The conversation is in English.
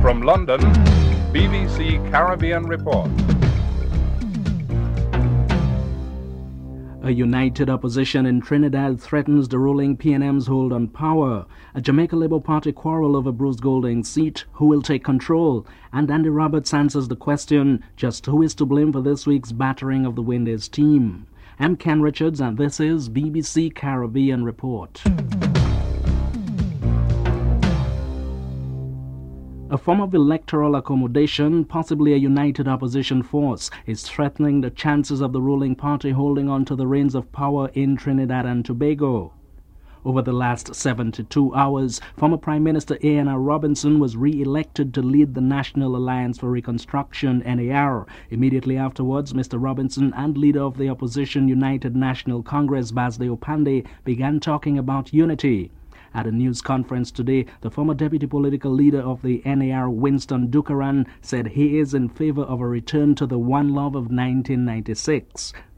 From London, BBC Caribbean Report. A united opposition in Trinidad threatens the ruling PNM's hold on power. A Jamaica Labour Party quarrel over Bruce Golding's seat. Who will take control? And Andy Roberts answers the question, just who is to blame for this week's battering of the Windies team? I'm Ken Richards and this is BBC Caribbean Report. A form of electoral accommodation, possibly a united opposition force, is threatening the chances of the ruling party holding on to the reins of power in Trinidad and Tobago. Over the last 72 hours, former Prime Minister A.N.R. Robinson was re-elected to lead the National Alliance for Reconstruction, NAR. Immediately afterwards, Mr. Robinson and leader of the opposition United National Congress, Basdeo Panday, began talking about unity. At a news conference today, the former deputy political leader of the NAR, Winston Dukaran, said he is in favor of a return to the one love of 1996.